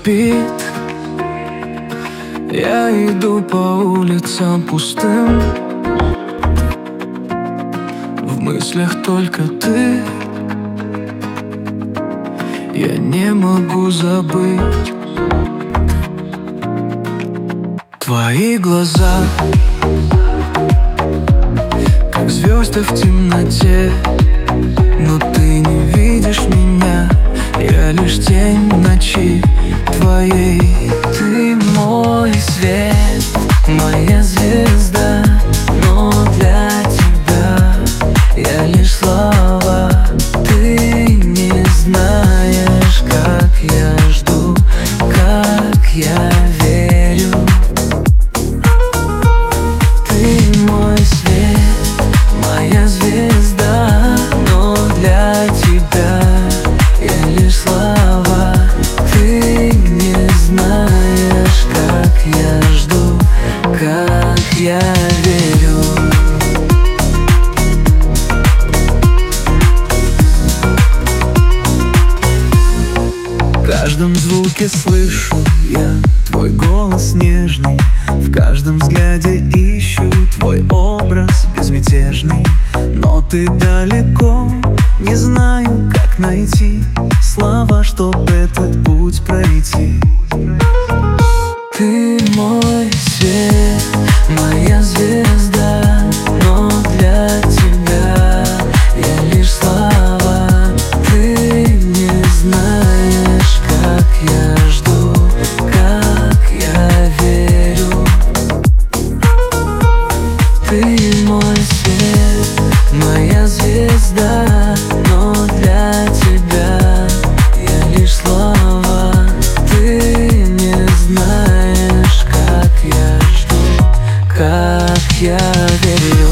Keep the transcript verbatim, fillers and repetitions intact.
спит. Я иду по улицам пустым, в мыслях только ты. Я не могу забыть твои глаза, как звезды в темноте. Но ты не видишь меня, я лишь тень ночи твоей. Ты мой свет, моя звезда, но для тебя я лишь слова. Ты не знаешь, как я жду, как я верю. Ты мой свет, моя звезда, но для тебя я лишь слова. Ты не знаешь, как я жду, как я верю. В каждом звуке слышу я твой голос нежный, в каждом взгляде ищу твой образ безмятежный. Но ты далеко, не знаю, как найти слова, чтоб этот путь пройти. Ты мой свет, моя звезда, но для тебя я лишь слова. Ты не знаешь, как я жду, как я верю. Ты мой свет, моя звезда, но для тебя я лишь слова. Ты не знаешь, как я жду, как я верю.